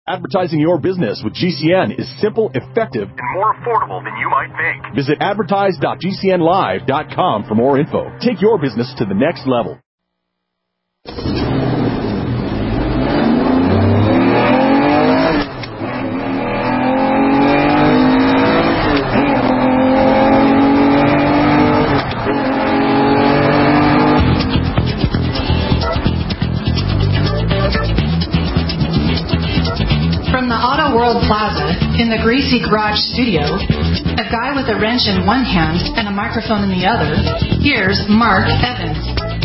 Advertising your business with GCN is simple, effective, and more affordable than you might think. Visit advertise.gcnlive.com for more info. Take your business to the next level. Plaza in the Greasy Garage studio, a guy with a wrench in one hand and a microphone in the other, here's Mark Evans.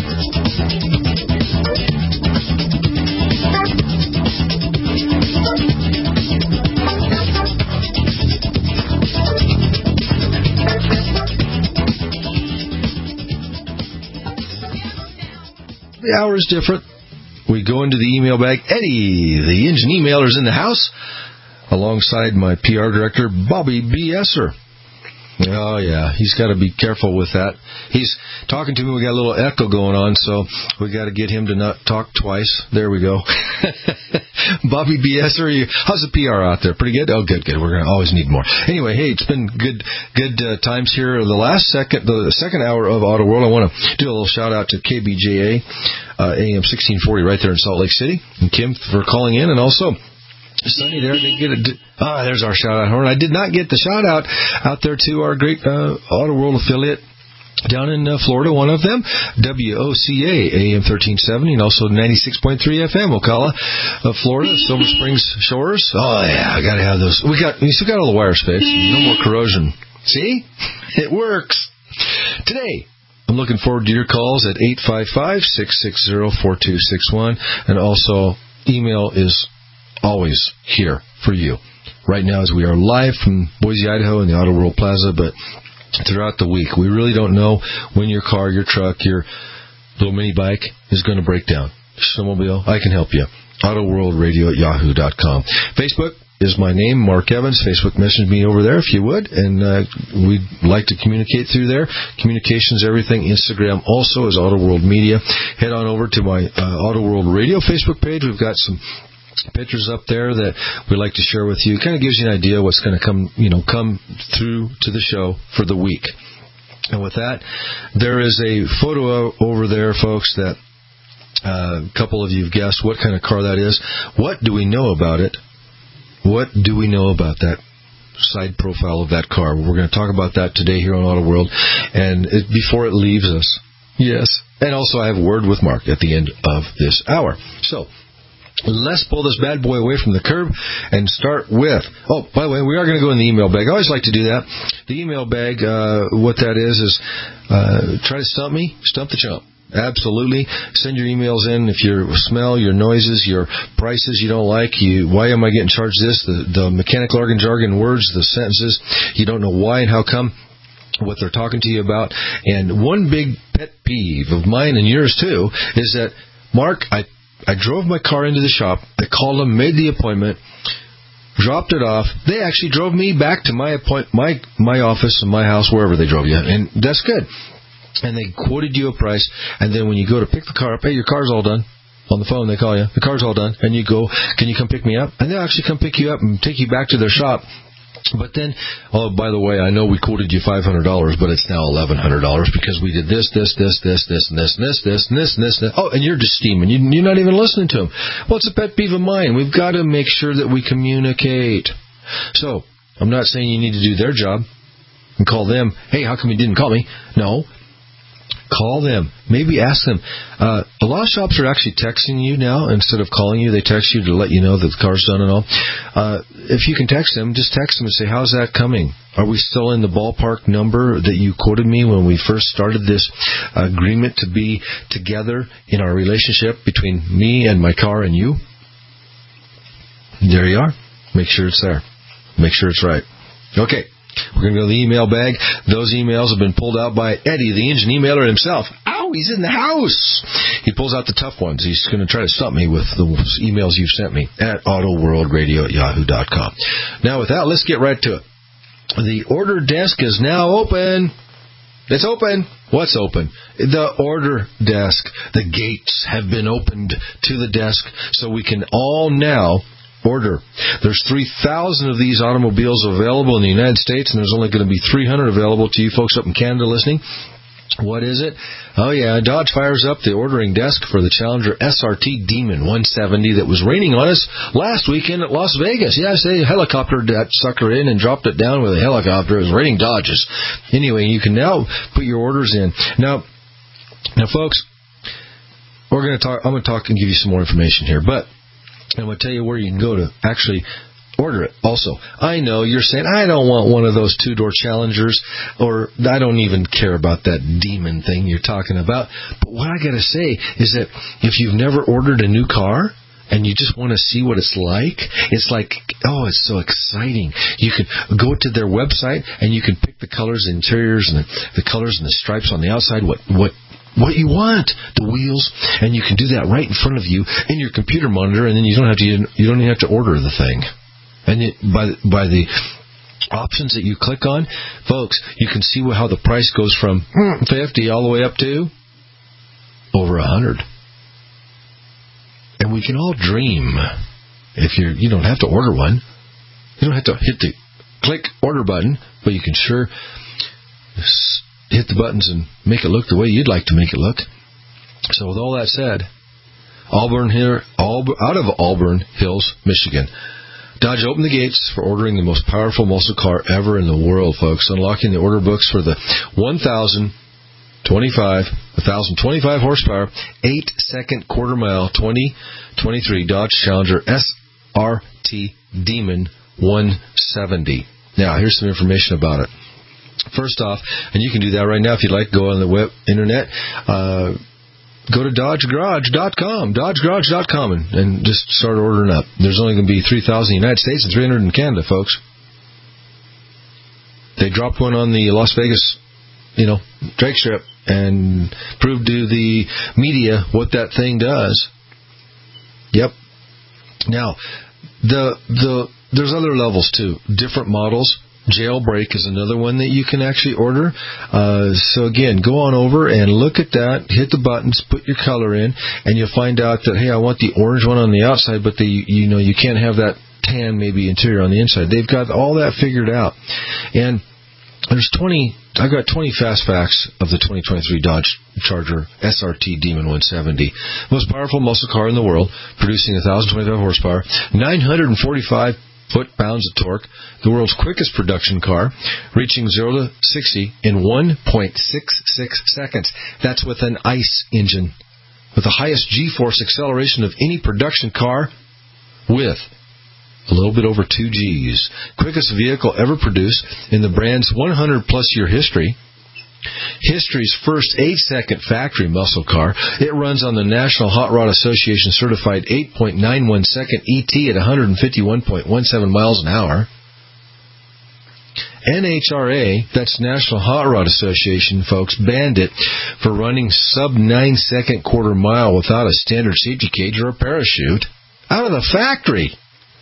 The hour is different. We go into the email bag. Eddie, the engine emailer, is in the house, alongside my PR director, Bobby B. Esser. Oh, yeah, he's got to be careful with that. He's talking to me. We got a little echo going on, so we got to get him to not talk twice. There we go. Bobby B. Esser, how's the PR out there? Pretty good? Oh, good. We're going to always need more. Anyway, hey, it's been good times here. The second hour of Auto World, I want to do a little shout-out to KBJA, AM 1640 right there in Salt Lake City, and Kim for calling in, and also Sunny there. There's our shout-out horn. I did not get the shout-out out there to our great Auto World affiliate down in Florida, one of them, WOCA, AM 1370, and also 96.3 FM, Ocala, Florida, Silver Springs Shores. Oh, yeah, I got to have those. We still got all the wires fixed. No more corrosion. See? It works. Today, I'm looking forward to your calls at 855-660-4261, and also email is always here for you. Right now, as we are live from Boise, Idaho in the Auto World Plaza, but throughout the week, we really don't know when your car, your truck, your little mini bike is going to break down. Snowmobile, I can help you. AutoWorldRadio@yahoo.com. Facebook is my name, Mark Evans. Facebook message me over there if you would, and we'd like to communicate through there. Communications, everything. Instagram also is Auto World Media. Head on over to my Auto World Radio Facebook page. We've got some pictures up there that we like to share with you. It kind of gives you an idea what's going to come through to the show for the week. And with that, there is a photo over there, folks, that a couple of you have guessed what kind of car that is. What do we know about it? What do we know about that side profile of that car? We're going to talk about that today here on Auto World, and before it leaves us. Yes. And also I have a word with Mark at the end of this hour. So, let's pull this bad boy away from the curb and start with... Oh, by the way, we are going to go in the email bag. I always like to do that. The email bag, what that is try to stump me, stump the chump. Absolutely. Send your emails in if your smell, your noises, your prices you don't like. Why am I getting charged this? The mechanical jargon words, the sentences. You don't know why and how come. What they're talking to you about. And one big pet peeve of mine and yours too is that, Mark, I drove my car into the shop. I called them, made the appointment, dropped it off. They actually drove me back to my office and my house, wherever they drove you, and that's good. And they quoted you a price, and then when you go to pick the car up, hey, your car's all done. On the phone, they call you. The car's all done. And you go, can you come pick me up? And they'll actually come pick you up and take you back to their shop. But then, oh, by the way, I know we quoted you $500, but it's now $1,100 because we did this, and this. Oh, and you're just steaming. You're not even listening to them. Well, it's a pet peeve of mine. We've got to make sure that we communicate. So, I'm not saying you need to do their job and call them, hey, how come you didn't call me? No. Call them. Maybe ask them. A lot of shops are actually texting you now instead of calling you. They text you to let you know that the car's done and all. If you can text them, just text them and say, how's that coming? Are we still in the ballpark number that you quoted me when we first started this agreement to be together in our relationship between me and my car and you? There you are. Make sure it's there. Make sure it's right. Okay. We're going to go to the email bag. Those emails have been pulled out by Eddie, the engine emailer himself. Ow, he's in the house. He pulls out the tough ones. He's going to try to stump me with the emails you've sent me at AutoWorldRadio@yahoo.com. Now, with that, let's get right to it. The order desk is now open. It's open. What's open? The order desk. The gates have been opened to the desk so we can all now order. There's 3,000 of these automobiles available in the United States, and there's only going to be 300 available to you folks up in Canada listening. What is it? Oh, yeah, Dodge fires up the ordering desk for the Challenger SRT Demon 170 that was raining on us last weekend at Las Vegas. Yes, they helicoptered that sucker in and dropped it down with a helicopter. It was raining Dodges. Anyway, you can now put your orders in. Now, folks, I'm going to talk and give you some more information here, but I'm going to tell you where you can go to actually order it. Also, I know you're saying, I don't want one of those two-door Challengers, or I don't even care about that Demon thing you're talking about. But what I got to say is that if you've never ordered a new car and you just want to see what it's like, it's so exciting. You can go to their website and you can pick the colors, the interiors, and the colors and the stripes on the outside, what you want, the wheels, and you can do that right in front of you in your computer monitor, and then you don't even have to order the thing. And by the options that you click on, folks, you can see how the price goes from $50 all the way up to over $100. And we can all dream. If you don't have to order one, you don't have to hit the click order button, but you can sure hit the buttons and make it look the way you'd like to make it look. So with all that said, out of Auburn Hills, Michigan, Dodge opened the gates for ordering the most powerful muscle car ever in the world, folks, unlocking the order books for the 1,025 horsepower, 8-second quarter mile 2023 Dodge Challenger SRT Demon 170. Now, here's some information about it. First off, and you can do that right now if you'd like, go on the internet, go to DodgeGarage.com, and just start ordering up. There's only going to be 3,000 in the United States and 300 in Canada, folks. They dropped one on the Las Vegas, drag strip and proved to the media what that thing does. Yep. Now, there's other levels too, different models. Jailbreak is another one that you can actually order. So again, go on over and look at that, hit the buttons, put your color in, and you'll find out that, hey, I want the orange one on the outside, but you can't have that tan maybe interior on the inside. They've got all that figured out. And I've got 20 fast facts of the 2023 Dodge Charger SRT Demon 170. Most powerful muscle car in the world, producing 1,025 horsepower, 945 foot-pounds of torque, the world's quickest production car, reaching 0 to 60 in 1.66 seconds. That's with an ICE engine, with the highest G-force acceleration of any production car, with a little bit over 2 Gs. Quickest vehicle ever produced in the brand's 100-plus year history. History's first 8-second factory muscle car. It runs on the National Hot Rod Association certified 8.91 second ET at 151.17 miles an hour. NHRA, that's National Hot Rod Association, folks, banned it for running sub 9-second quarter mile without a standard safety cage or a parachute out of the factory.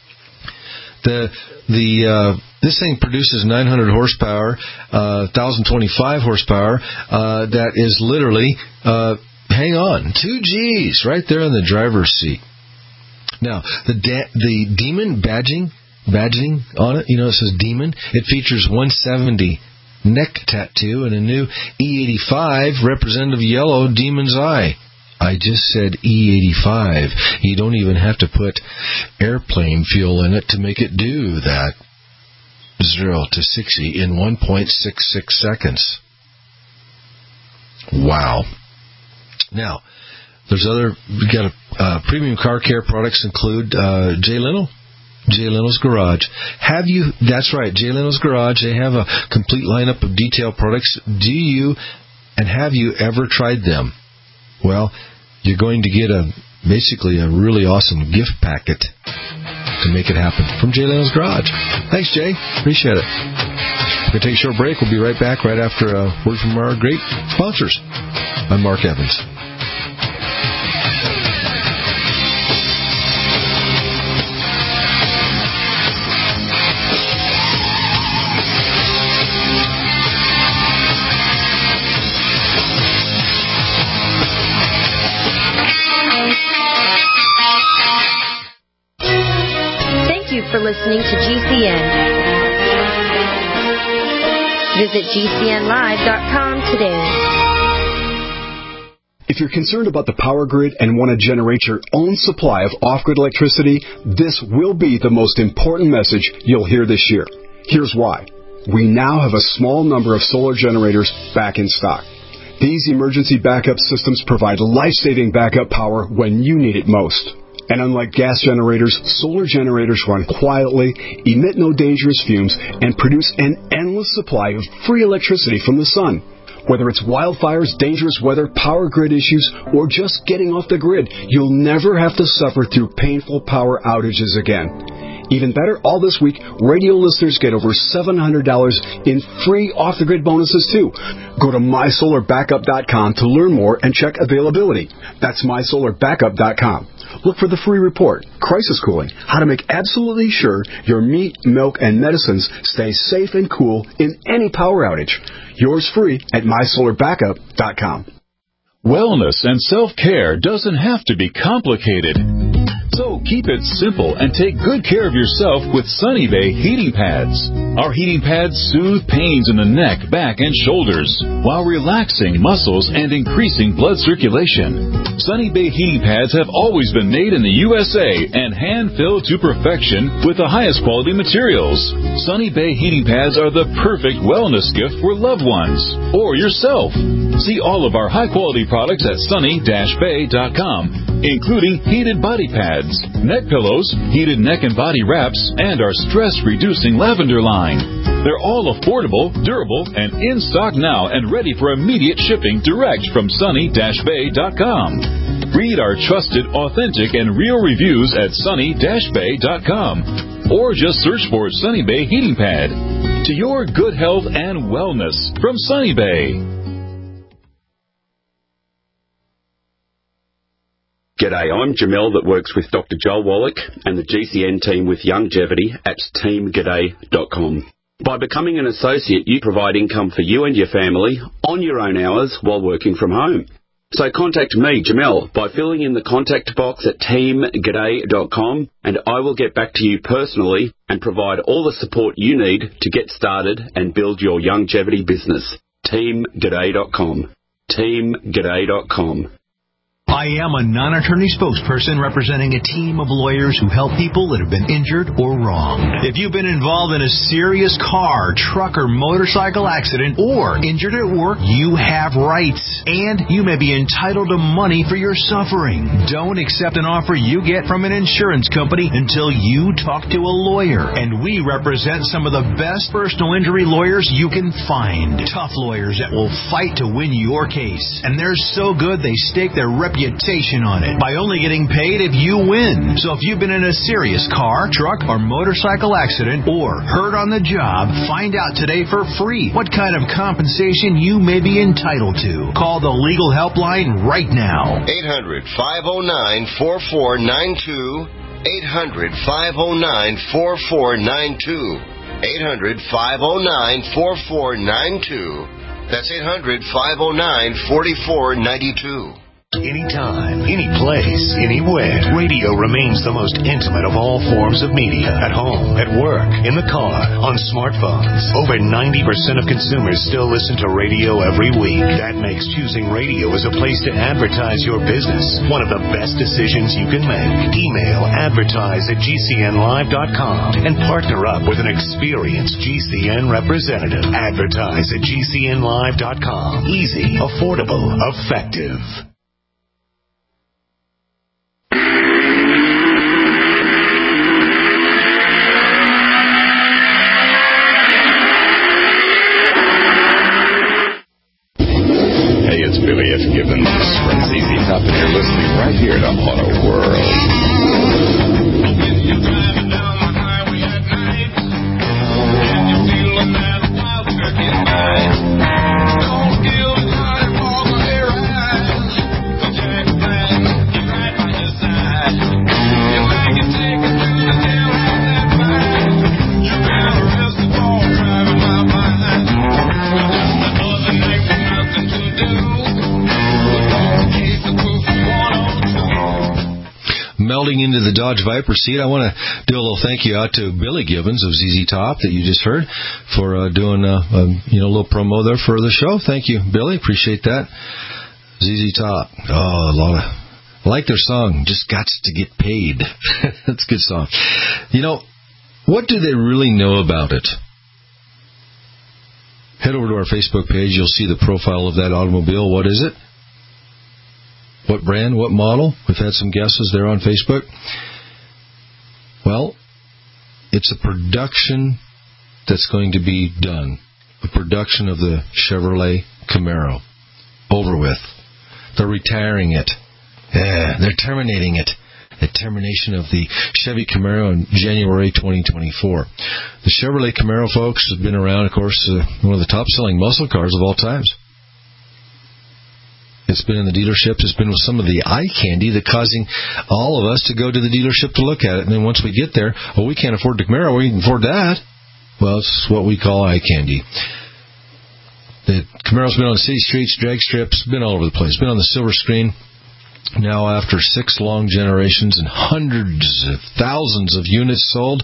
This thing produces 900 horsepower, 1,025 horsepower. That is literally, hang on, 2 Gs right there in the driver's seat. Now, the Demon badging on it, it says Demon. It features 170 neck tattoo and a new E85 representative yellow Demon's eye. I just said E85. You don't even have to put airplane fuel in it to make it do that 0 to 60 in 1.66 seconds. Wow. Now, we got premium car care products include Jay Leno. Jay Leno's Garage. That's right, Jay Leno's Garage. They have a complete lineup of detail products. Have you ever tried them? Well, you're going to get basically a really awesome gift packet to make it happen from Jay Leno's Garage. Thanks, Jay. Appreciate it. We're going to take a short break. We'll be right back right after a word from our great sponsors. I'm Mark Evans. for listening to GCN. Visit GCNlive.com today. If you're concerned about the power grid and want to generate your own supply of off-grid electricity, this will be the most important message you'll hear this year. Here's why. We now have a small number of solar generators back in stock. These emergency backup systems provide life-saving backup power when you need it most. And unlike gas generators, solar generators run quietly, emit no dangerous fumes, and produce an endless supply of free electricity from the sun. Whether it's wildfires, dangerous weather, power grid issues, or just getting off the grid, you'll never have to suffer through painful power outages again. Even better, all this week, radio listeners get over $700 in free off-the-grid bonuses, too. Go to MySolarBackup.com to learn more and check availability. That's MySolarBackup.com. Look for the free report, Crisis Cooling, how to make absolutely sure your meat, milk, and medicines stay safe and cool in any power outage. Yours free at MySolarBackup.com. Wellness and self-care doesn't have to be complicated. So keep it simple and take good care of yourself with Sunny Bay heating pads. Our heating pads soothe pains in the neck, back, and shoulders while relaxing muscles and increasing blood circulation. Sunny Bay heating pads have always been made in the USA and hand-filled to perfection with the highest quality materials. Sunny Bay heating pads are the perfect wellness gift for loved ones or yourself. See all of our high-quality products at sunny-bay.com, including heated body pads, neck pillows, heated neck and body wraps, and our stress-reducing lavender line. They're all affordable, durable, and in stock now and ready for immediate shipping direct from sunny-bay.com. Read our trusted, authentic, and real reviews at sunny-bay.com. Or just search for Sunny Bay Heating Pad. To your good health and wellness from Sunny Bay. G'day, I'm Jamel that works with Dr. Joel Wallach and the GCN team with Longevity at teamg'day.com. By becoming an associate, you provide income for you and your family on your own hours while working from home. So contact me, Jamel, by filling in the contact box at teamg'day.com, and I will get back to you personally and provide all the support you need to get started and build your longevity business. teamg'day.com. teamg'day.com. I am a non-attorney spokesperson representing a team of lawyers who help people that have been injured or wronged. If you've been involved in a serious car, truck, or motorcycle accident or injured at work, you have rights, and you may be entitled to money for your suffering. Don't accept an offer you get from an insurance company until you talk to a lawyer, and we represent some of the best personal injury lawyers you can find. Tough lawyers that will fight to win your case, and they're so good they stake their reputation on it by only getting paid if you win. So if you've been in a serious car, truck, or motorcycle accident or hurt on the job, find out today for free what kind of compensation you may be entitled to. Call the legal helpline right now. 800-509-4492. 800-509-4492. 800-509-4492. That's 800-509-4492. Anytime, any place, anywhere. Radio remains the most intimate of all forms of media. At home, at work, in the car, on smartphones. Over 90% of consumers still listen to radio every week. That makes choosing radio as a place to advertise your business one of the best decisions you can make. Email advertise@gcnlive.com and partner up with an experienced GCN representative. Advertise at gcnlive.com. Easy, affordable, effective. It's Billy F. Gibbons from ZZ Top, and you're listening right here to Auto World. into the Dodge Viper seat. I want to do a little thank you out to Billy Gibbons of ZZ Top that you just heard for doing a little promo there for the show. Thank you, Billy. Appreciate that. ZZ Top. Oh, I like their song, Just Gots to Get Paid. That's a good song. What do they really know about it? Head over to our Facebook page. You'll see the profile of that automobile. What is it? What brand? What model? We've had some guesses there on Facebook. Well, it's a production that's going to be done. A production of the Chevrolet Camaro. Over with. They're retiring it. They're terminating it. The termination of the Chevy Camaro in January 2024. The Chevrolet Camaro, folks, has been around, of course, one of the top-selling muscle cars of all times. It's been in the dealerships. It's been with some of the eye candy that causing all of us to go to the dealership to look at it. And then once we get there, we can't afford the Camaro. We can afford that. Well, it's what we call eye candy. The Camaro's been on city streets, drag strips, been all over the place. Been on the silver screen. Now, after 6 long generations and hundreds of thousands of units sold,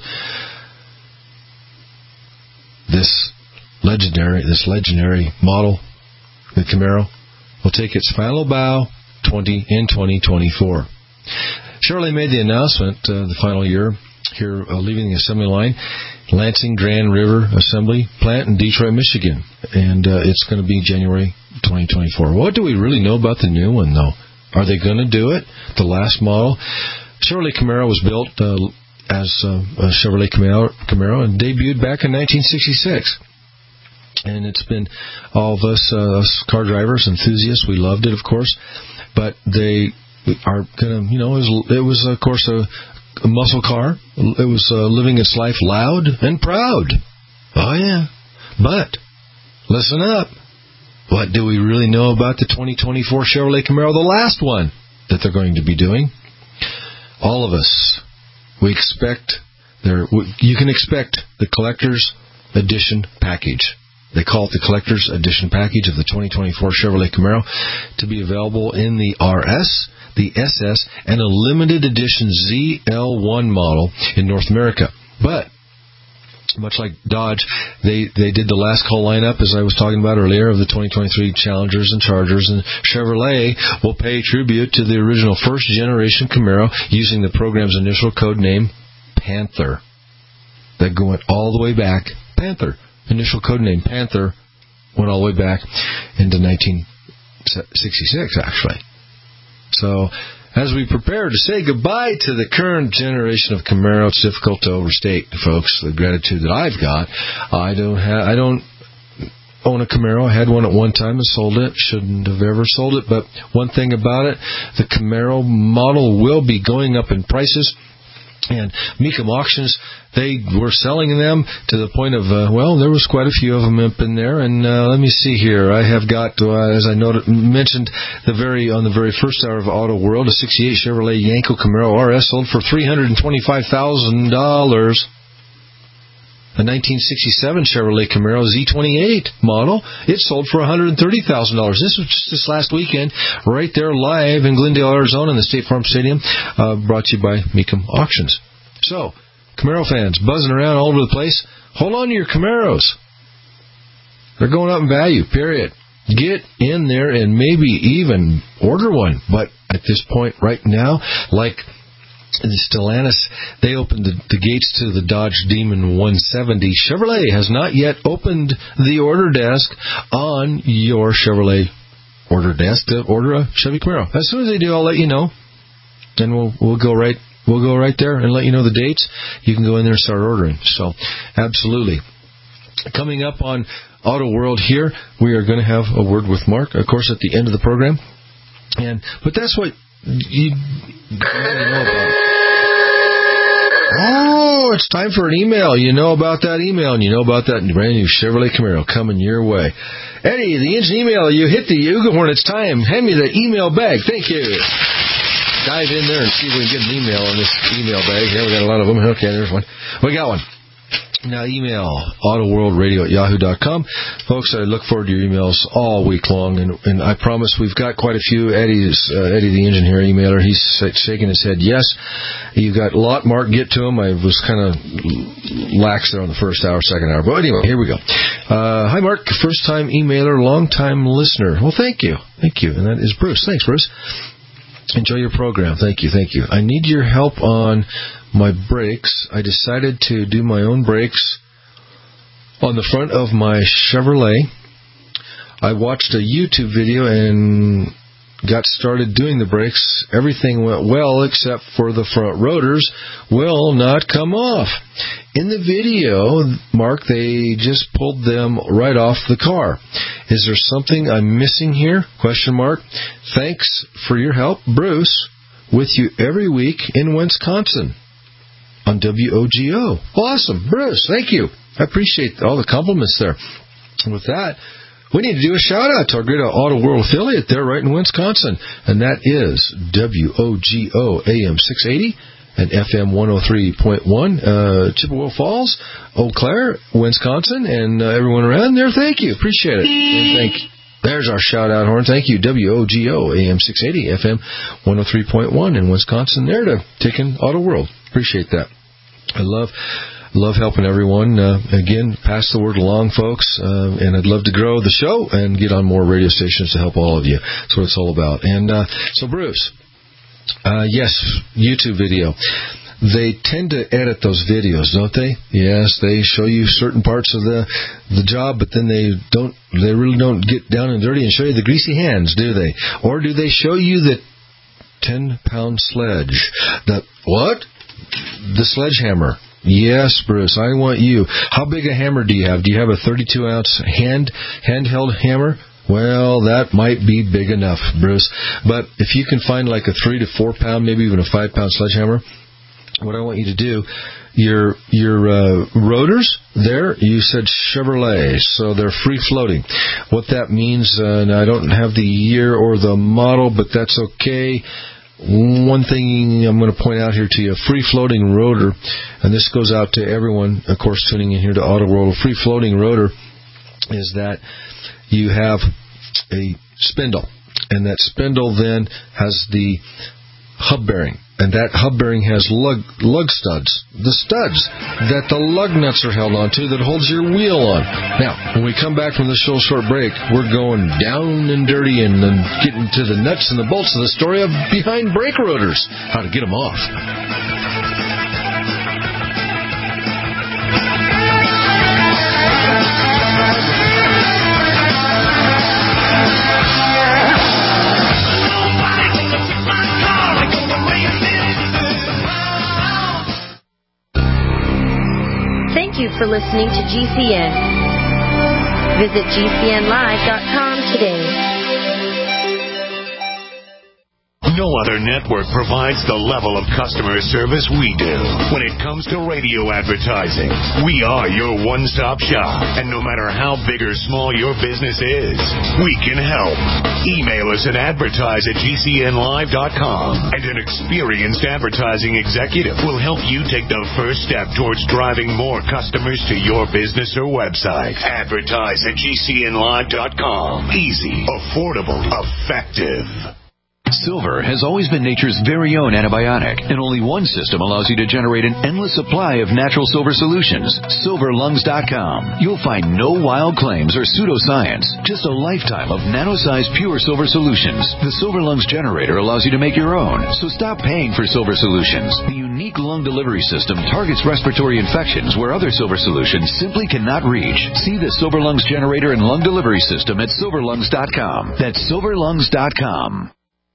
this legendary model, the Camaro, will take its final bow in 2024. Chevrolet made the announcement the final year here, leaving the assembly line, Lansing Grand River Assembly Plant in Detroit, Michigan, and it's going to be January 2024. What do we really know about the new one, though? Are they going to do it? The last model. Chevrolet Camaro was built as a Chevrolet Camaro and debuted back in 1966. And it's been all of us car drivers, enthusiasts, we loved it, of course. But they are going to, it was, of course, a muscle car. It was living its life loud and proud. Oh, yeah. But, listen up. What do we really know about the 2024 Chevrolet Camaro, the last one that they're going to be doing? All of us, you can expect the Collector's Edition package. They call it the Collector's Edition package of the 2024 Chevrolet Camaro to be available in the RS, the SS, and a limited edition ZL1 model in North America. But much like Dodge, they did the last call lineup, as I was talking about earlier, of the 2023 Challengers and Chargers, and Chevrolet will pay tribute to the original first-generation Camaro using the program's initial code name, Panther. That went all the way back, Panther. Initial code name, Panther, went all the way back into 1966, actually. So, as we prepare to say goodbye to the current generation of Camaro, it's difficult to overstate, folks, the gratitude that I've got. I don't own a Camaro. I had one at one time and sold it. Shouldn't have ever sold it. But one thing about it, the Camaro model will be going up in prices. And Mecum Auctions, they were selling them to the point of, there was quite a few of them up in there. And let me see here. I have got, as I mentioned on the very first hour of Auto World, a 68 Chevrolet Yanko Camaro RS sold for $325,000. A 1967 Chevrolet Camaro Z28 model, it sold for $130,000. This was just this last weekend, right there live in Glendale, Arizona, in the State Farm Stadium, brought to you by Mecum Auctions. So, Camaro fans buzzing around all over the place, hold on to your Camaros. They're going up in value, period. Get in there and maybe even order one. But at this point right now, like the Stellantis, they opened the gates to the Dodge Demon 170. Chevrolet has not yet opened the order desk on your Chevrolet order desk to order a Chevy Camaro. As soon as they do, I'll let you know. Then we'll go right there and let you know the dates. You can go in there and start ordering. So, absolutely. Coming up on Auto World here, we are going to have a word with Mark, of course, at the end of the program. But that's what you already know about. Oh, it's time for an email. You know about that email, and you know about that brand new Chevrolet Camaro coming your way. Eddie, the engine email, you hit the Ugelhorn. It's time. Hand me the email bag. Thank you. Dive in there and see if we can get an email on this email bag. Here, we got a lot of them. Okay, there's one. We got one. Now, email autoworldradio@yahoo.com. Folks, I look forward to your emails all week long, and I promise we've got quite a few. Eddie the engineer emailer, he's shaking his head yes. You've got a lot, Mark, get to him. I was kind of lax there on the first hour, second hour. But anyway, here we go. Hi, Mark, first-time emailer, long-time listener. Well, thank you. And that is Bruce. Thanks, Bruce. Enjoy your program. Thank you. I need your help on my brakes. I decided to do my own brakes on the front of my Chevrolet. I watched a YouTube video and got started doing the brakes. Everything went well except for the front rotors will not come off. In the video, Mark, they just pulled them right off the car. Is there something I'm missing here? ? Thanks for your help, Bruce. With you every week in Wisconsin on WOGO. Awesome, Bruce. Thank you. I appreciate all the compliments there. And with that, we need to do a shout-out to our great Auto World affiliate there right in Wisconsin, and that is WOGO AM 680 and FM 103.1, Chippewa Falls, Eau Claire, Wisconsin, and everyone around there. Thank you. Appreciate it. And there's our shout-out horn. Thank you, WOGO AM 680, FM 103.1 in Wisconsin, there to taking Auto World. Appreciate that. I love helping everyone. Again, pass the word along, folks, and I'd love to grow the show and get on more radio stations to help all of you. That's what it's all about. And so, Bruce, yes, YouTube video. They tend to edit those videos, don't they? Yes, they show you certain parts of the job, but then they really don't get down and dirty and show you the greasy hands, do they? Or do they show you the 10-pound sledge? The sledgehammer. Yes, Bruce, I want you. How big a hammer do you have? Do you have a 32-ounce handheld hammer? Well, that might be big enough, Bruce. But if you can find like a 3 to 4 pound, maybe even a 5-pound sledgehammer, what I want you to do, your rotors there, you said Chevrolet, so they're free floating. What that means, and I don't have the year or the model, but that's okay. One thing I'm going to point out here to you, a free-floating rotor, and this goes out to everyone, of course, tuning in here to Auto World. A free-floating rotor is that you have a spindle, and that spindle then has the hub bearing, and that hub bearing has lug studs, the studs that the lug nuts are held onto that holds your wheel on. Now, when we come back from this short break, we're going down and dirty and then getting to the nuts and the bolts of the story of behind brake rotors, how to get them off. Thank you for listening to GCN. Visit GCNlive.com today. No other network provides the level of customer service we do. When it comes to radio advertising, we are your one-stop shop. And no matter how big or small your business is, we can help. Email us at advertise@GCNlive.com, and an experienced advertising executive will help you take the first step towards driving more customers to your business or website. Advertise@GCNlive.com. Easy, affordable, effective. Silver has always been nature's very own antibiotic, and only one system allows you to generate an endless supply of natural silver solutions. SilverLungs.com. You'll find no wild claims or pseudoscience, just a lifetime of nano-sized pure silver solutions. The Silver Lungs generator allows you to make your own, so stop paying for silver solutions. The unique lung delivery system targets respiratory infections where other silver solutions simply cannot reach. See the Silver Lungs generator and lung delivery system at SilverLungs.com. That's SilverLungs.com.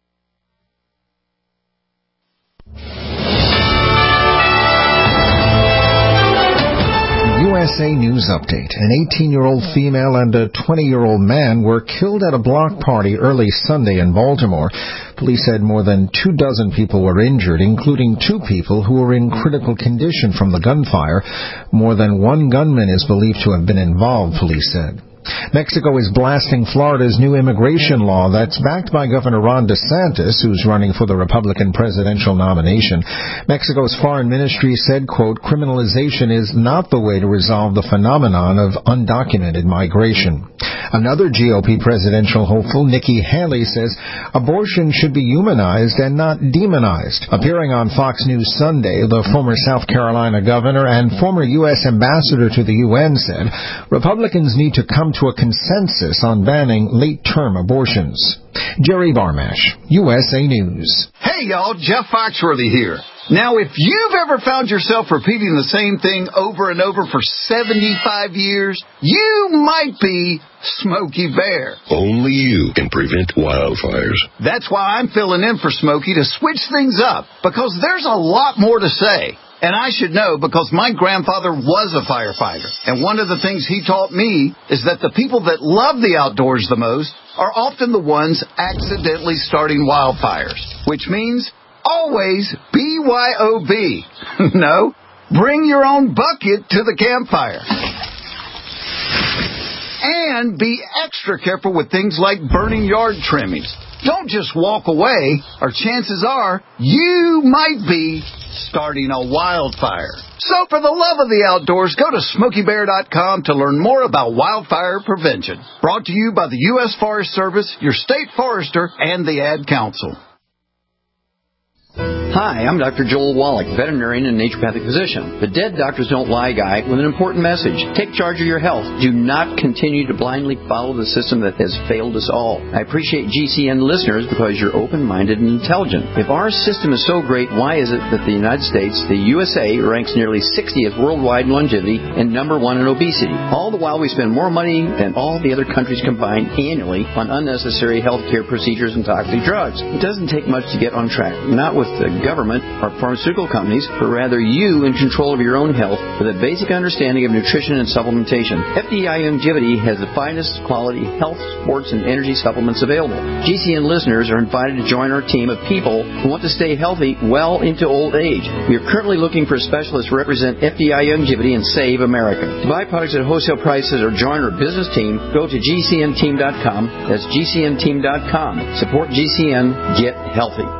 USA News Update. An 18-year-old female and a 20-year-old man were killed at a block party early Sunday in Baltimore. Police said more than 24 people were injured, including 2 people who were in critical condition from the gunfire. More than 1 gunman is believed to have been involved, police said. Mexico is blasting Florida's new immigration law that's backed by Governor Ron DeSantis, who's running for the Republican presidential nomination. Mexico's foreign ministry said, quote, criminalization is not the way to resolve the phenomenon of undocumented migration. Another GOP presidential hopeful, Nikki Haley, says abortion should be humanized and not demonized. Appearing on Fox News Sunday, the former South Carolina governor and former U.S. ambassador to the UN said Republicans need to come to a consensus on banning late-term abortions. Jerry Barmash, USA News. Hey, y'all, Jeff Foxworthy here. Now, if you've ever found yourself repeating the same thing over and over for 75 years, you might be Smokey Bear. Only you can prevent wildfires. That's why I'm filling in for Smokey to switch things up, because there's a lot more to say. And I should know because my grandfather was a firefighter. And one of the things he taught me is that the people that love the outdoors the most are often the ones accidentally starting wildfires. Which means always BYOB. No, bring your own bucket to the campfire. And be extra careful with things like burning yard trimmings. Don't just walk away, or chances are you might be starting a wildfire. So for the love of the outdoors, go to SmokeyBear.com to learn more about wildfire prevention. Brought to you by the U.S. Forest Service, your state forester, and the Ad Council. Hi, I'm Dr. Joel Wallach, veterinarian and naturopathic physician. The Dead Doctors Don't Lie guy with an important message. Take charge of your health. Do not continue to blindly follow the system that has failed us all. I appreciate GCN listeners because you're open-minded and intelligent. If our system is so great, why is it that the United States, the USA, ranks nearly 60th worldwide in longevity and number 1 in obesity? All the while we spend more money than all the other countries combined annually on unnecessary health care procedures and toxic drugs. It doesn't take much to get on track. Not with the government or pharmaceutical companies, but rather you in control of your own health with a basic understanding of nutrition and supplementation. FDI Longevity has the finest quality health, sports, and energy supplements available. GCN listeners are invited to join our team of people who want to stay healthy well into old age. We are currently looking for specialists to represent FDI Longevity and Save America. To buy products at wholesale prices or join our business team, go to GCNteam.com. That's GCNteam.com. Support GCN. Get healthy.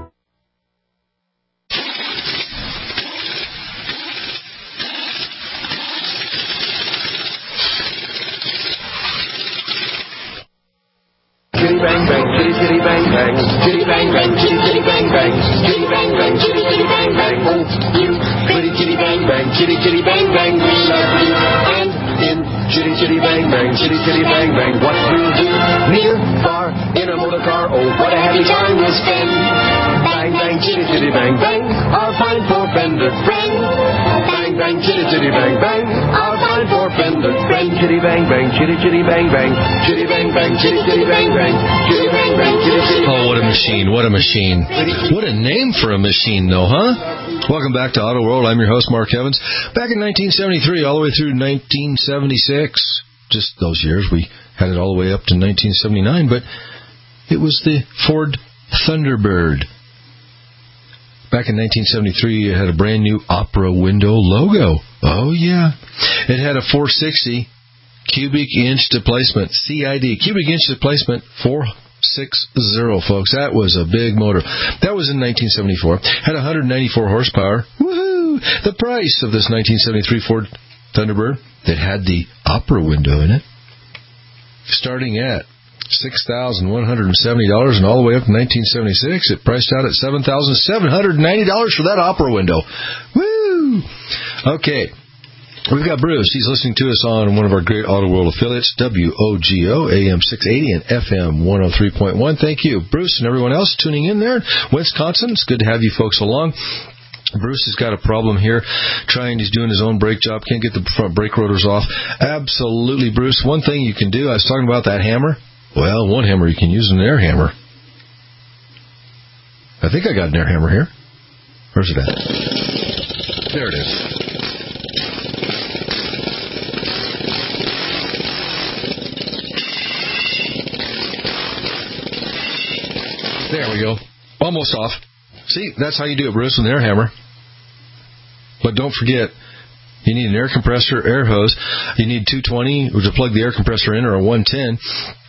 Chitty bang bang, chitty chitty bang bang, chitty bang bang, chitty chitty bang bang, chitty bang bang, chitty chitty bang bang. Oh, you pretty chitty bang bang, chitty chitty bang bang, we love you. And in chitty chitty bang bang, chitty chitty bang bang, what we'll do? Near, far, in a motor car, oh what a happy time we'll spend. Bang bang, chitty chitty bang bang, our fine four-fender friend. Bang bang, chitty chitty bang bang, our fine four-fender friend. Chitty bang bang, chitty chitty bang bang, chitty bang bang, chitty chitty bang bang, chitty bang bang, chitty chitty. Oh, what a machine! What a machine! What a name for a machine, though, huh? Welcome back to Auto World. I'm your host, Mark Evans. Back in 1973, all the way through 1976, just those years, we had it all the way up to 1979. But it was the Ford Thunderbird. Back in 1973, it had a brand new Opera window logo. Oh, yeah. It had a 460 cubic inch displacement, CID, cubic inch displacement, 460, folks. That was a big motor. That was in 1974. Had 194 horsepower. Woohoo! The price of this 1973 Ford Thunderbird that had the Opera window in it, starting at $6,170, and all the way up to 1976, it priced out at $7,790 for that Opera window. Woo! Okay. We've got Bruce. He's listening to us on one of our great Auto World affiliates, WOGO, AM 680 and FM 103.1. Thank you, Bruce, and everyone else tuning in there in Wisconsin. It's good to have you folks along. Bruce has got a problem here. He's doing his own brake job. Can't get the front brake rotors off. Absolutely, Bruce. One thing you can do, I was talking about that hammer. Well, one hammer you can use, an air hammer. I think I got an air hammer here. Where's it at? There it is. There we go. Almost off. See, that's how you do it, Bruce, with an air hammer. But don't forget, You need an air compressor, air hose. You need 220 to plug the air compressor in, or a 110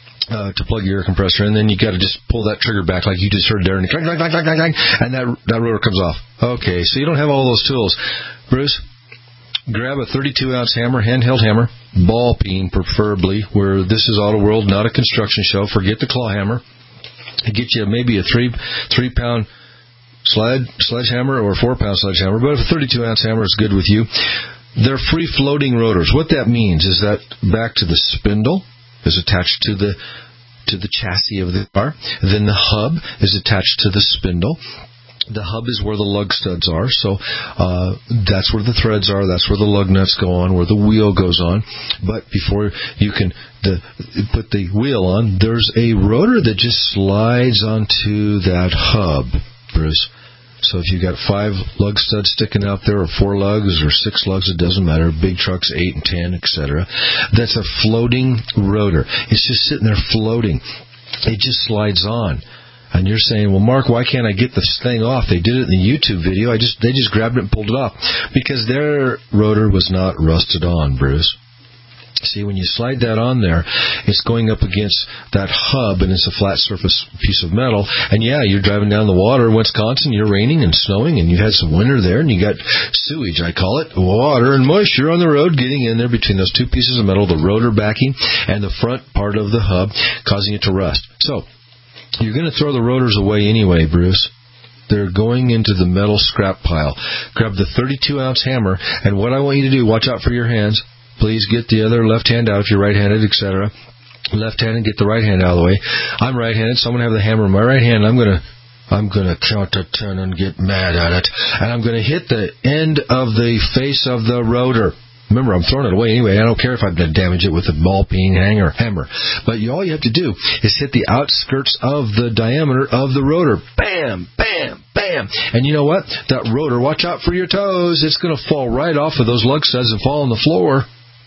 to plug your air compressor in. Then you got to just pull that trigger back like you just heard there, and clang, clang, clang, clang, clang, and that rotor comes off. Okay, so you don't have all those tools. Bruce, grab a 32-ounce hammer, handheld hammer, ball peen preferably, where this is Auto World, not a construction show. Forget the claw hammer. Get you maybe a 3-pound sledgehammer or a 4-pound sledgehammer, but if a 32-ounce hammer is good with you. They're free-floating rotors. What that means is that back to the spindle is attached to the chassis of the car. Then the hub is attached to the spindle. The hub is where the lug studs are, so that's where the threads are. That's where the lug nuts go on, where the wheel goes on. But before you can put the wheel on, there's a rotor that just slides onto that hub, Bruce. So if you've got 5 lug studs sticking out there, or 4 lugs, or 6 lugs, it doesn't matter. Big trucks, 8 and 10, etc. That's a floating rotor. It's just sitting there floating. It just slides on. And you're saying, well, Mark, why can't I get this thing off? They did it in the YouTube video. They just grabbed it and pulled it off. Because their rotor was not rusted on, Bruce. See, when you slide that on there, it's going up against that hub, and it's a flat surface piece of metal. And yeah, you're driving down the water in Wisconsin, you're raining and snowing, and you had some winter there, and you got sewage, I call it, water and moisture on the road getting in there between those 2 pieces of metal, the rotor backing and the front part of the hub, causing it to rust. So, you're going to throw the rotors away anyway, Bruce. They're going into the metal scrap pile. Grab the 32-ounce hammer, and what I want you to do, watch out for your hands. Please get the other left hand out if you're right-handed, etc. Left-handed, get the right hand out of the way. I'm right-handed, so I'm going to have the hammer in my right hand. I'm going to count to 10 and get mad at it. And I'm going to hit the end of the face of the rotor. Remember, I'm throwing it away anyway. I don't care if I'm going to damage it with a ball peen hammer. But all you have to do is hit the outskirts of the diameter of the rotor. Bam, bam, bam. And you know what? That rotor, watch out for your toes. It's going to fall right off of those lug studs and fall on the floor.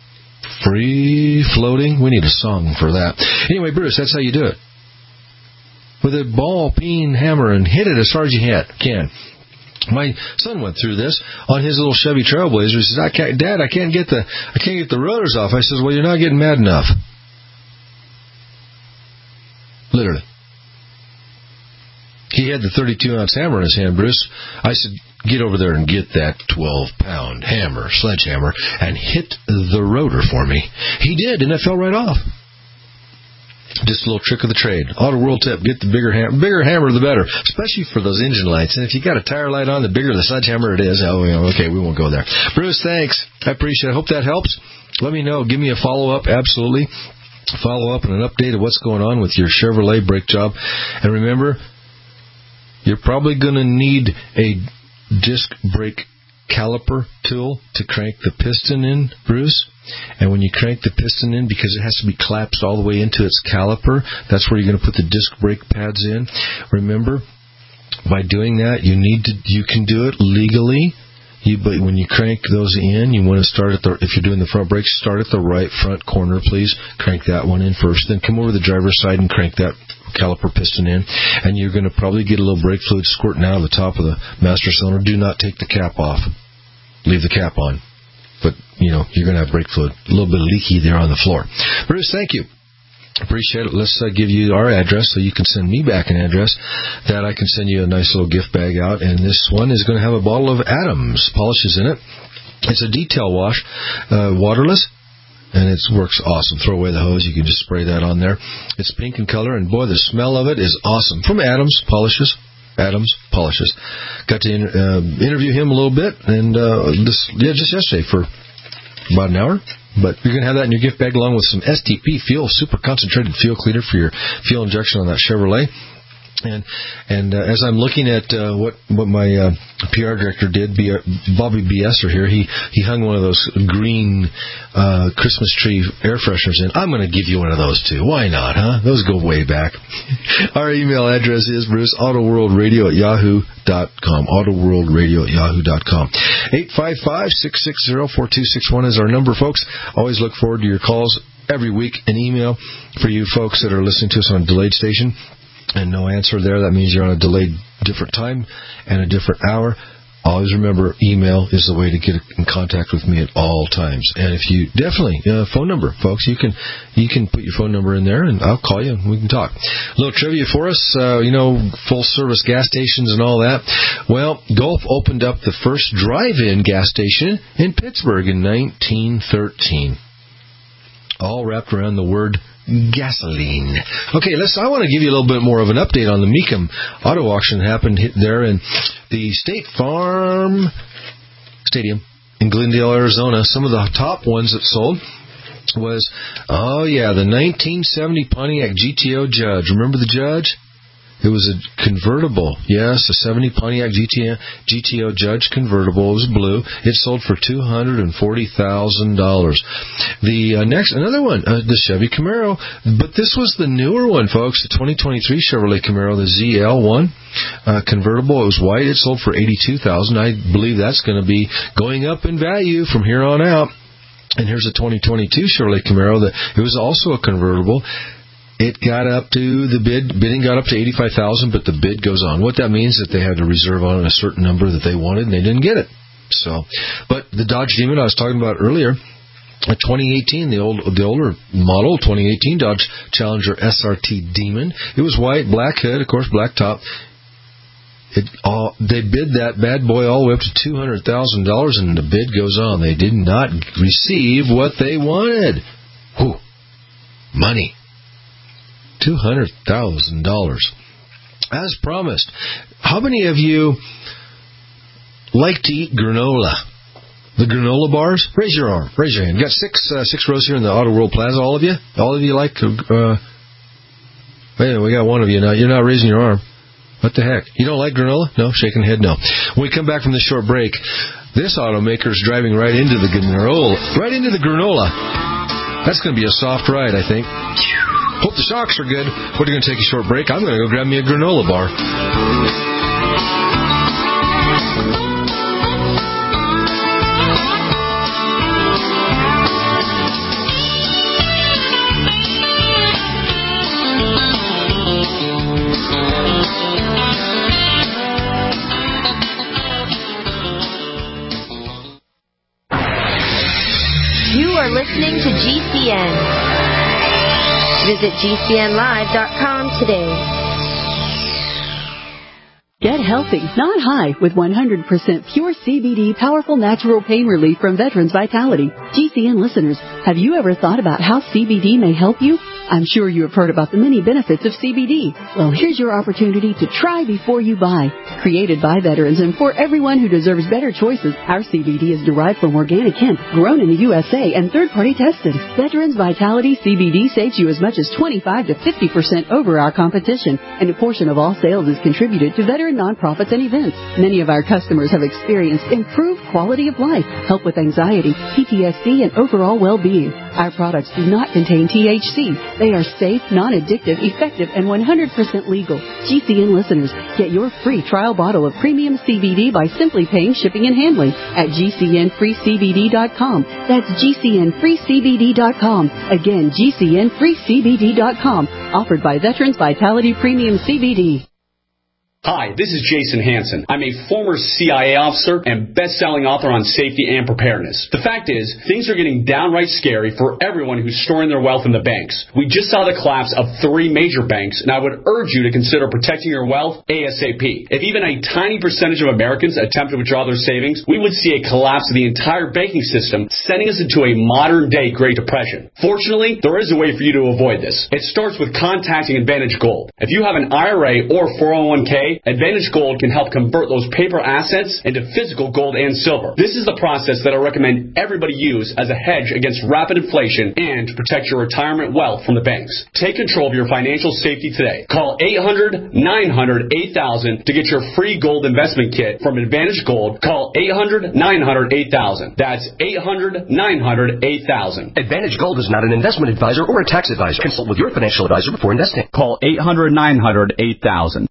Free floating. We need a song for that. Anyway, Bruce, that's how you do it. With a ball peen hammer and hit it as far as you can. My son went through this on his little Chevy Trailblazer. He says, Dad, I can't get the rotors off. I says, well, you're not getting mad enough. Literally. He had the 32-ounce hammer in his hand, Bruce. I said, get over there and get that 12-pound sledgehammer, and hit the rotor for me. He did, and it fell right off. Just a little trick of the trade. Auto World tip, get the bigger hammer, the better, especially for those engine lights. And if you got a tire light on, the bigger the sledgehammer it is. Oh, okay, we won't go there. Bruce, thanks. I appreciate it. I hope that helps. Let me know. Give me a follow-up, absolutely. Follow-up and an update of what's going on with your Chevrolet brake job. And remember, you're probably going to need a disc brake caliper tool to crank the piston in, Bruce. And when you crank the piston in, because it has to be collapsed all the way into its caliper, that's where you're going to put the disc brake pads in. Remember, by doing that, you can do it legally. But when you crank those in, you want to start if you're doing the front brakes, start at the right front corner, please. Crank that one in first. Then come over the driver's side and crank that caliper piston in. And you're going to probably get a little brake fluid squirting out of the top of the master cylinder. Do not take the cap off. Leave the cap on. But, you're going to have brake fluid. A little bit leaky there on the floor. Bruce, thank you. Appreciate it. Let's give you our address so you can send me back an address that I can send you a nice little gift bag out. And this one is going to have a bottle of Adams polishes in it. It's a detail wash, waterless, and it works awesome. Throw away the hose. You can just spray that on there. It's pink in color, and boy, the smell of it is awesome. From Adams Polishes. Adams Polishes. Got to interview him a little bit, and just yesterday for about an hour. But you're going to have that in your gift bag along with some STP fuel, super concentrated fuel cleaner for your fuel injection on that Chevrolet. And as I'm looking at what my PR director did, Bobby B.S. here, he hung one of those green Christmas tree air fresheners in. I'm going to give you one of those too. Why not, huh? Those go way back. Our email address is BruceAutoWorldRadio@yahoo.com. AutoWorldRadio@yahoo.com. 855-660-4261 is our number, folks. Always look forward to your calls every week. An email for you folks that are listening to us on a delayed station. And no answer there. That means you're on a delayed different time and a different hour. Always remember, email is the way to get in contact with me at all times. And if you definitely phone number, folks, you can put your phone number in there, and I'll call you and we can talk. A little trivia for us, full service gas stations and all that. Well, Gulf opened up the first drive-in gas station in Pittsburgh in 1913. All wrapped around the word gasoline. Okay, I want to give you a little bit more of an update on the Mecum auto auction that happened there in the State Farm Stadium in Glendale, Arizona. Some of the top ones that sold was, the 1970 Pontiac GTO Judge. Remember the Judge? It was a convertible. Yes, a 70 Pontiac GTO Judge convertible. It was blue. It sold for $240,000. Another one, the Chevy Camaro. But this was the newer one, folks, the 2023 Chevrolet Camaro, the ZL1 convertible. It was white. It sold for $82,000. I believe that's going to be going up in value from here on out. And here's a 2022 Chevrolet Camaro that it was also a convertible. It got up to bidding got up to $85,000, but the bid goes on. What that means is that they had to reserve on a certain number that they wanted, and they didn't get it. But the Dodge Demon I was talking about earlier, a 2018, the older model, 2018 Dodge Challenger SRT Demon. It was white, black hood, of course, black top. They bid that bad boy all the way up to $200,000, and the bid goes on. They did not receive what they wanted. Money. $200,000. As promised. How many of you like to eat granola? The granola bars? Raise your arm. Raise your hand. Got six rows here in the Auto World Plaza. All of you? All of you like we got one of you now. You're not raising your arm. What the heck? You don't like granola? No? Shaking head? No. When we come back from this short break, this automaker's driving right into the granola. Right into the granola. That's going to be a soft ride, I think. Hope the shocks are good. We're going to take a short break. I'm going to go grab me a granola bar. You are listening to GCN. Visit GCNlive.com today. Get healthy, not high, with 100% pure CBD powerful natural pain relief from Veterans Vitality. GCN listeners, have you ever thought about how CBD may help you? I'm sure you have heard about the many benefits of CBD. Well, here's your opportunity to try before you buy. Created by veterans and for everyone who deserves better choices, our CBD is derived from organic hemp, grown in the USA, and third-party tested. Veterans Vitality CBD saves you as much as 25 to 50% over our competition, and a portion of all sales is contributed to veteran nonprofits and events. Many of our customers have experienced improved quality of life, help with anxiety, PTSD, and overall well-being. Our products do not contain THC. They are safe, non-addictive, effective, and 100% legal. GCN listeners, get your free trial bottle of premium CBD by simply paying shipping and handling at GCNFreeCBD.com. That's GCNFreeCBD.com. Again, GCNFreeCBD.com. Offered by Veterans Vitality Premium CBD. Hi, this is Jason Hansen. I'm a former CIA officer and best-selling author on safety and preparedness. The fact is, things are getting downright scary for everyone who's storing their wealth in the banks. We just saw the collapse of 3 major banks, and I would urge you to consider protecting your wealth ASAP. If even a tiny percentage of Americans attempt to withdraw their savings, we would see a collapse of the entire banking system, sending us into a modern-day Great Depression. Fortunately, there is a way for you to avoid this. It starts with contacting Advantage Gold. If you have an IRA or 401k, Advantage Gold can help convert those paper assets into physical gold and silver. This is the process that I recommend everybody use as a hedge against rapid inflation and to protect your retirement wealth from the banks. Take control of your financial safety today. Call 800-900-8000 to get your free gold investment kit from Advantage Gold. Call 800-900-8000. That's 800-900-8000. Advantage Gold is not an investment advisor or a tax advisor. Consult with your financial advisor before investing. Call 800-900-8000.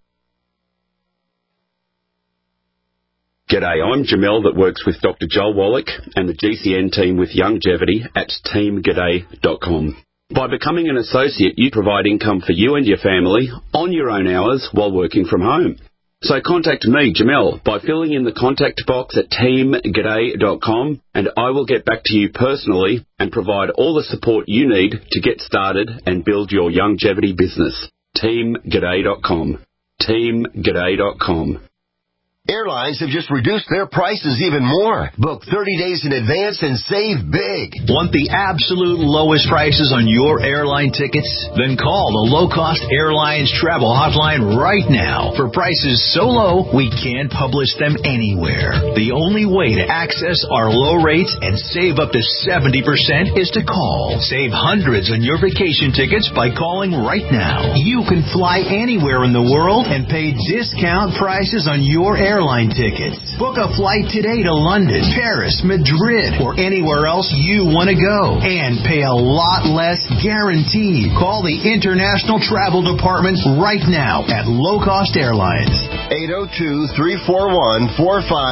G'day, I'm Jamel that works with Dr. Joel Wallach and the GCN team with Longevity at teamg'day.com. By becoming an associate, you provide income for you and your family on your own hours while working from home. So contact me, Jamel, by filling in the contact box at teamg'day.com, and I will get back to you personally and provide all the support you need to get started and build your longevity business. teamg'day.com. teamg'day.com. Airlines have just reduced their prices even more. Book 30 days in advance and save big. Want the absolute lowest prices on your airline tickets? Then call the Low Cost Airlines Travel Hotline right now for prices so low we can't publish them anywhere. The only way to access our low rates and save up to 70% is to call. Save hundreds on your vacation tickets by calling right now. You can fly anywhere in the world and pay discount prices on your airline tickets. Book a flight today to London, Paris, Madrid, or anywhere else you want to go and pay a lot less guaranteed. Call the International Travel Department right now at Low Cost Airlines. 802-341-4535.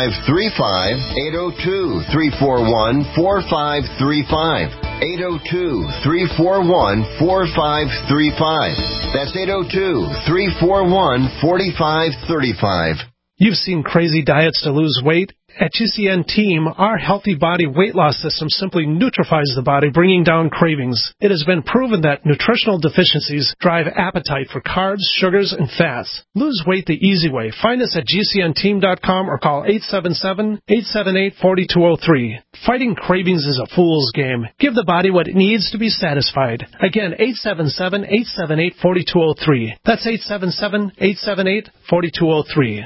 802-341-4535. 802-341-4535. That's 802-341-4535. You've seen crazy diets to lose weight. At GCN Team, our healthy body weight loss system simply neutralizes the body, bringing down cravings. It has been proven that nutritional deficiencies drive appetite for carbs, sugars, and fats. Lose weight the easy way. Find us at GCNteam.com or call 877-878-4203. Fighting cravings is a fool's game. Give the body what it needs to be satisfied. Again, 877-878-4203. That's 877-878-4203.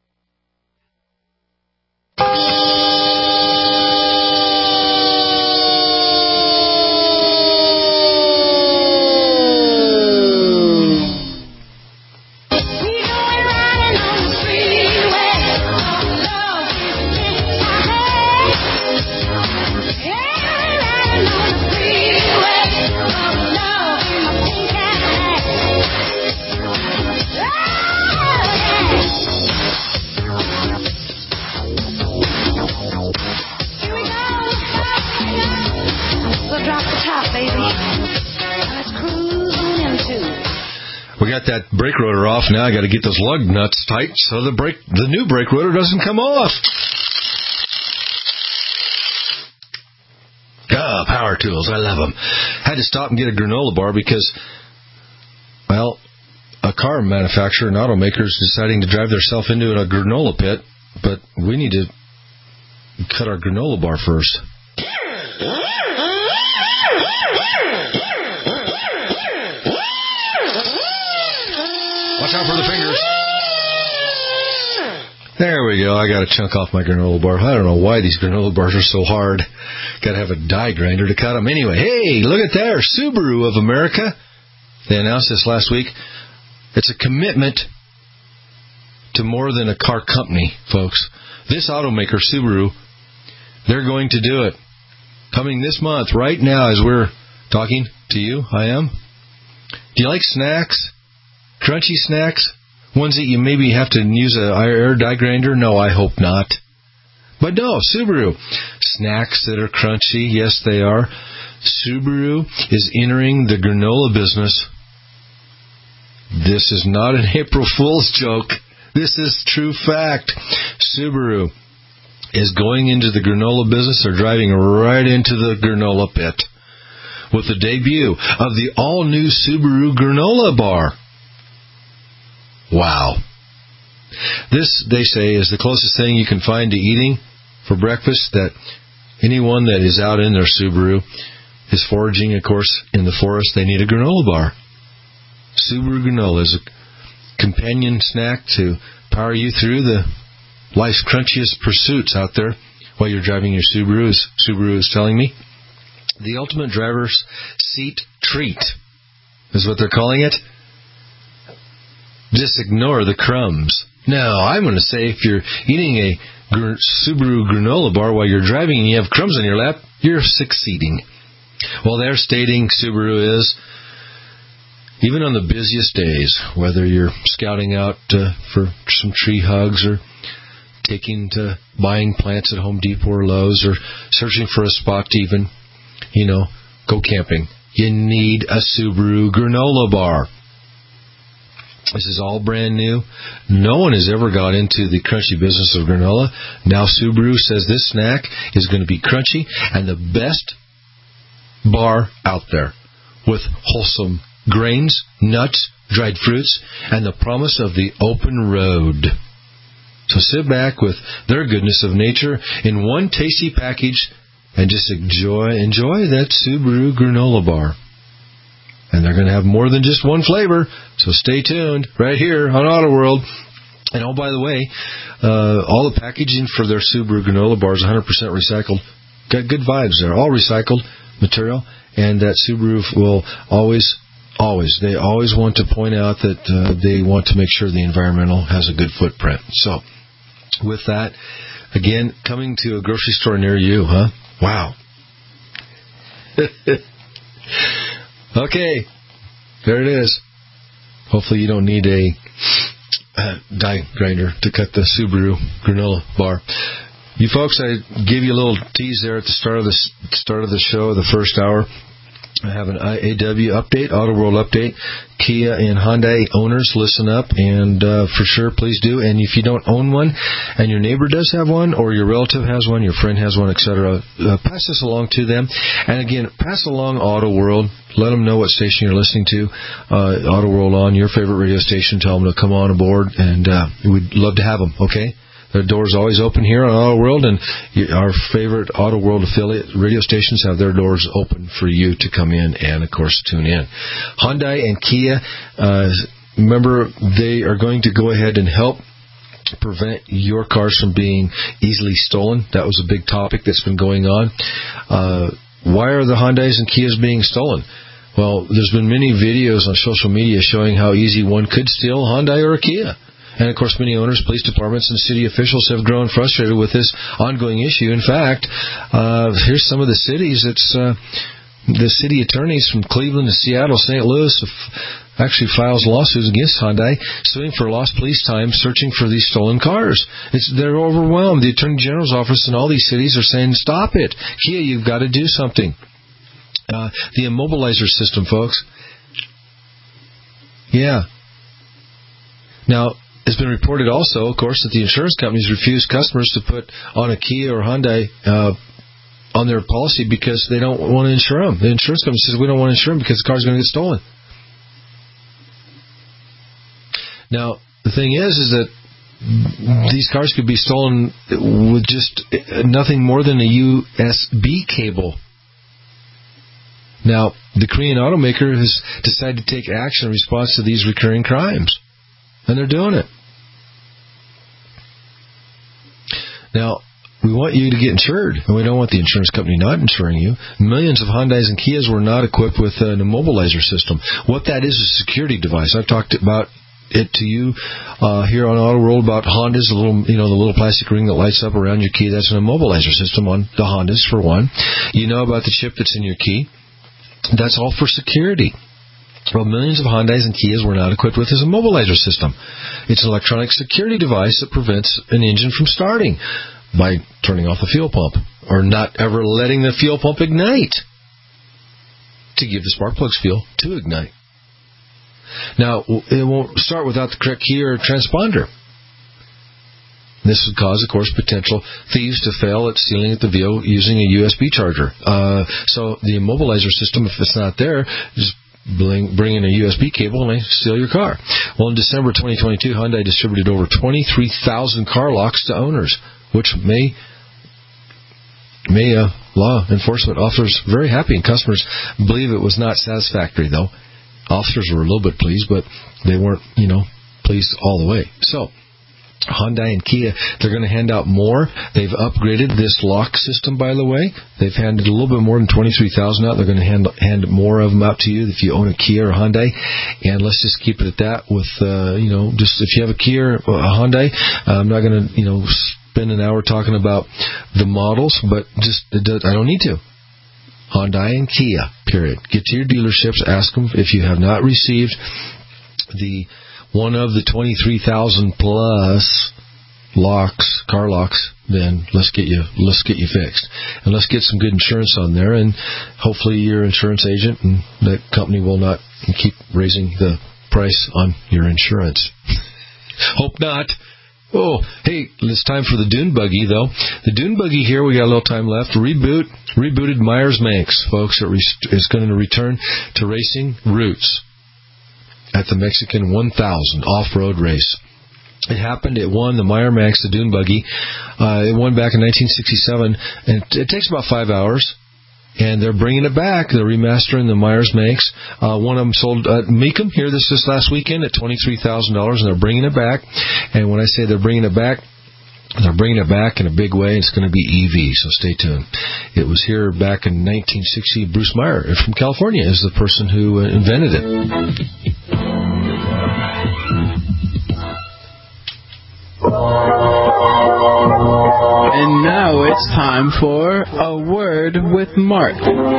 We got that brake rotor off. Now I got to get those lug nuts tight so the new brake rotor doesn't come off. Power tools. I love them. Had to stop and get a granola bar because, well, a car manufacturer and automaker is deciding to drive themselves into a granola pit, but we need to cut our granola bar first. Watch out for the fingers. There we go. I got to chunk off my granola bar. I don't know why these granola bars are so hard. Got to have a die grinder to cut them. Anyway, hey, look at there. Subaru of America. They announced this last week. It's a commitment to more than a car company, folks. This automaker, Subaru, they're going to do it. Coming this month, right now, as we're talking to you, I am. Do you like snacks? Crunchy snacks? Ones that you maybe have to use an air die grinder? No, I hope not. But no, Subaru. Snacks that are crunchy, yes, they are. Subaru is entering the granola business. This is not an April Fool's joke. This is true fact. Subaru is going into the granola business. They're driving right into the granola pit with the debut of the all-new Subaru granola bar. Wow. This, they say, is the closest thing you can find to eating for breakfast that anyone that is out in their Subaru is foraging, of course, in the forest. They need a granola bar. Subaru granola is a companion snack to power you through the life's crunchiest pursuits out there while you're driving your Subaru, as Subaru is telling me. The ultimate driver's seat treat is what they're calling it. Just ignore the crumbs. No, I'm going to say if you're eating a Subaru granola bar while you're driving and you have crumbs on your lap, you're succeeding. Well, they're stating Subaru is, even on the busiest days, whether you're scouting out for some tree hugs or taking to buying plants at Home Depot or Lowe's or searching for a spot to even, go camping, you need a Subaru granola bar. This is all brand new. No one has ever got into the crunchy business of granola. Now Subaru says this snack is going to be crunchy and the best bar out there with wholesome grains, nuts, dried fruits, and the promise of the open road. So sit back with their goodness of nature in one tasty package and just enjoy that Subaru granola bar. And they're going to have more than just one flavor, so stay tuned right here on Auto World. And oh, by the way, all the packaging for their Subaru granola bar is 100% recycled. Got good vibes there, all recycled material. And that Subaru will always want to point out that they want to make sure the environmental has a good footprint. So, with that, again, coming to a grocery store near you, huh? Wow. Okay, there it is. Hopefully you don't need a die grinder to cut the Subaru granola bar. You folks, I gave you a little tease there at the start of the show, the first hour. I have an IAW update, Auto World update. Kia and Hyundai owners, listen up, and for sure, please do. And if you don't own one, and your neighbor does have one, or your relative has one, your friend has one, etc., pass this along to them. And again, pass along Auto World. Let them know what station you're listening to. Auto World on your favorite radio station. Tell them to come on aboard, and we'd love to have them. Okay. The door's always open here on Auto World, and our favorite Auto World affiliate radio stations have their doors open for you to come in and, of course, tune in. Hyundai and Kia, remember, they are going to go ahead and help prevent your cars from being easily stolen. That was a big topic that's been going on. Why are the Hyundais and Kias being stolen? Well, there's been many videos on social media showing how easy one could steal a Hyundai or a Kia. And, of course, many owners, police departments, and city officials have grown frustrated with this ongoing issue. In fact, here's some of the cities. It's the city attorneys from Cleveland to Seattle, St. Louis, actually files lawsuits against Hyundai, suing for lost police time, searching for these stolen cars. They're overwhelmed. The Attorney General's office in all these cities are saying, stop it. Kia, you've got to do something. The immobilizer system, folks. Yeah. Now, it's been reported also, of course, that the insurance companies refuse customers to put on a Kia or Hyundai on their policy because they don't want to insure them. The insurance company says, we don't want to insure them because the car's going to get stolen. Now, the thing is that these cars could be stolen with just nothing more than a USB cable. Now, the Korean automaker has decided to take action in response to these recurring crimes. And they're doing it. Now, we want you to get insured, and we don't want the insurance company not insuring you. Millions of Hyundais and Kias were not equipped with an immobilizer system. What that is a security device. I've talked about it to you here on Auto World about Hondas, the little plastic ring that lights up around your key. That's an immobilizer system on the Hondas, for one. You know about the chip that's in your key. That's all for security. Well, millions of Hyundais and Kias were not equipped with this immobilizer system. It's an electronic security device that prevents an engine from starting by turning off the fuel pump or not ever letting the fuel pump ignite to give the spark plugs fuel to ignite. Now, it won't start without the correct key or transponder. This would cause, of course, potential thieves to fail at stealing at the vehicle using a USB charger. So the immobilizer system, if it's not there, just bring in a USB cable and they steal your car. Well, in December 2022, Hyundai distributed over 23,000 car locks to owners, which may law enforcement officers very happy, and customers believe it was not satisfactory, though. Officers were a little bit pleased, but they weren't, pleased all the way. So, Hyundai and Kia, they're going to hand out more. They've upgraded this lock system, by the way. They've handed a little bit more than 23,000 out. They're going to hand more of them out to you if you own a Kia or a Hyundai. And let's just keep it at that with, just if you have a Kia or a Hyundai, I'm not going to, spend an hour talking about the models, but I don't need to. Hyundai and Kia, period. Get to your dealerships, ask them if you have not received one of the 23,000 plus car locks, then let's get you fixed. And let's get some good insurance on there, and hopefully your insurance agent and that company will not keep raising the price on your insurance. Hope not. Oh, hey, it's time for the Dune Buggy, though. The Dune Buggy here, we got a little time left. Rebooted Myers-Manx, folks. It's going to return to racing roots at the Mexican 1000 off-road race. It happened. It won the Myers-Manx, the Dune Buggy. It won back in 1967, and it takes about 5 hours. And they're bringing it back. They're remastering the Myers-Manx. One of them sold at Mecum here this last weekend at $23,000, and they're bringing it back. And when I say they're bringing it back in a big way. It's going to be EV, so stay tuned. It was here back in 1960. Bruce Meyer from California is the person who invented it. And now it's time for A Word with Mark.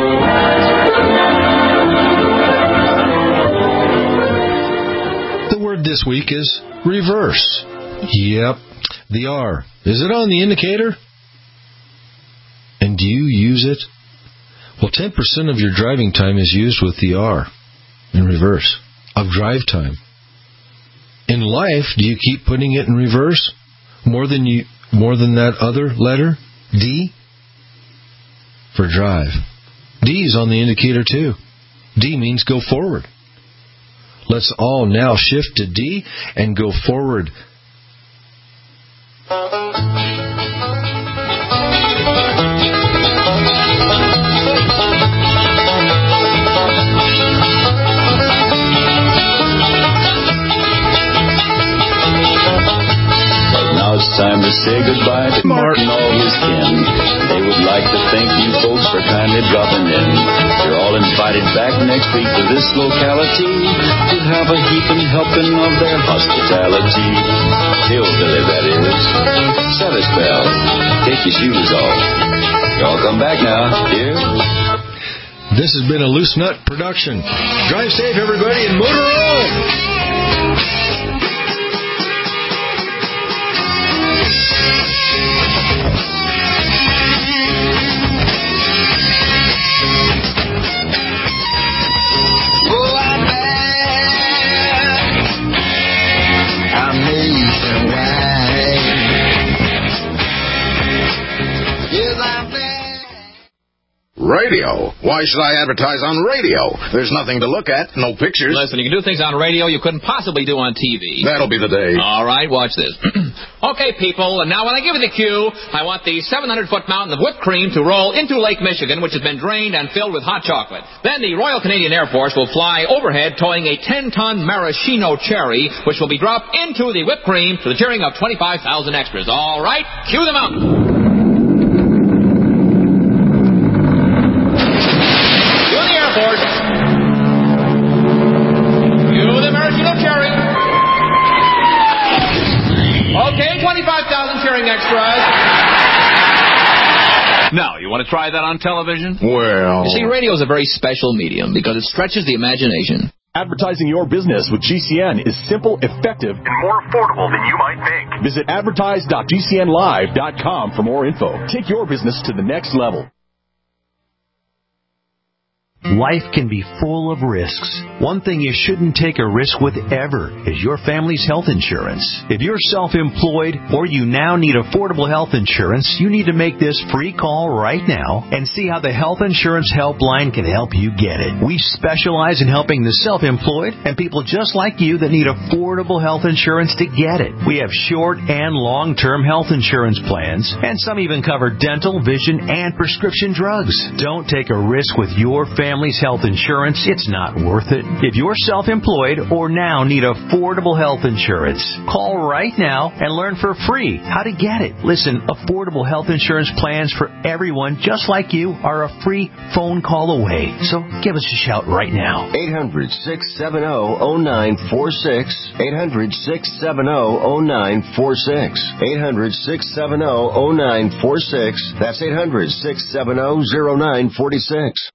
The word this week is reverse. Yep, the R. Is it on the indicator? And do you use it? Well, 10% of your driving time is used with the R in reverse of drive time. In life, do you keep putting it in reverse more than that other letter, D? For drive. D is on the indicator too. D means go forward. Let's all now shift to D and go forward. It's time to say goodbye to Mark and all his kin. They would like to thank you folks for kindly dropping in. You're all invited back next week to this locality to have a heaping helping of their hospitality. Hillbilly, that is. Service bell. Take your shoes off. Y'all come back now, dear. This has been a Loose Nut production. Drive safe, everybody, and motor on! Radio? Why should I advertise on radio? There's nothing to look at, no pictures. Listen, you can do things on radio you couldn't possibly do on TV. That'll be the day. All right, watch this. Okay, people, and now when I give you the cue, I want the 700-foot mountain of whipped cream to roll into Lake Michigan, which has been drained and filled with hot chocolate. Then the Royal Canadian Air Force will fly overhead towing a 10-ton maraschino cherry, which will be dropped into the whipped cream to the cheering of 25,000 extras. All right, cue the mountain. Okay, 25,000 cheering extras. Now, you want to try that on television? Well... You see, radio is a very special medium because it stretches the imagination. Advertising your business with GCN is simple, effective, and more affordable than you might think. Visit advertise.gcnlive.com for more info. Take your business to the next level. Life can be full of risks. One thing you shouldn't take a risk with ever is your family's health insurance. If you're self-employed or you now need affordable health insurance, you need to make this free call right now and see how the Health Insurance Helpline can help you get it. We specialize in helping the self-employed and people just like you that need affordable health insurance to get it. We have short and long-term health insurance plans, and some even cover dental, vision, and prescription drugs. Don't take a risk with your family's health insurance. It's not worth it. If you're self-employed or now need affordable health insurance, call right now and learn for free how to get it. Listen, affordable health insurance plans for everyone just like you are a free phone call away. So give us a shout right now. 800-670-0946. 800-670-0946. 800-670-0946. That's 800-670-0946.